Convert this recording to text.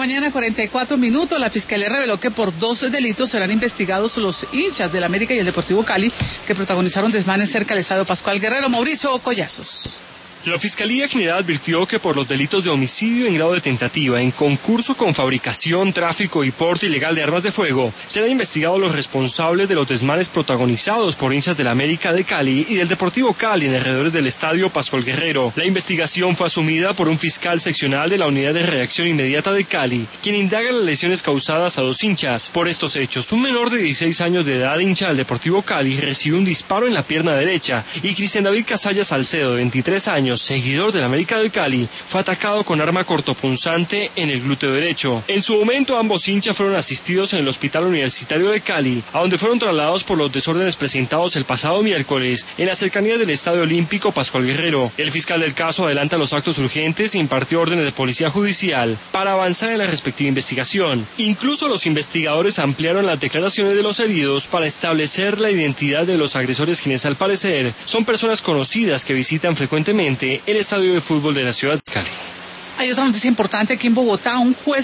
mañana, 44 minutos. La Fiscalía reveló que por 12 delitos serán investigados los hinchas del América y el Deportivo Cali que protagonizaron desmanes cerca del Estadio Pascual Guerrero. Mauricio Collazos. La Fiscalía General advirtió que por los delitos de homicidio en grado de tentativa, en concurso con fabricación, tráfico y porte ilegal de armas de fuego, serán investigados los responsables de los desmanes protagonizados por hinchas del América de Cali y del Deportivo Cali en alrededores del Estadio Pascual Guerrero. La investigación fue asumida por un fiscal seccional de la Unidad de Reacción Inmediata de Cali, quien indaga las lesiones causadas a dos hinchas. Por estos hechos, un menor de 16 años de edad, hincha del Deportivo Cali, recibió un disparo en la pierna derecha y Cristian David Casalla Salcedo, de 23 años, seguidor del América de Cali, fue atacado con arma cortopunzante en el glúteo derecho. En su momento, ambos hinchas fueron asistidos en el Hospital Universitario de Cali, a donde fueron trasladados por los desórdenes presentados el pasado miércoles en las cercanías del Estadio Olímpico Pascual Guerrero. El fiscal del caso adelanta los actos urgentes e impartió órdenes de policía judicial para avanzar en la respectiva investigación. Incluso los investigadores ampliaron las declaraciones de los heridos para establecer la identidad de los agresores, quienes al parecer son personas conocidas que visitan frecuentemente el estadio de fútbol de la ciudad de Cali. Hay otra noticia importante aquí en Bogotá. Un juez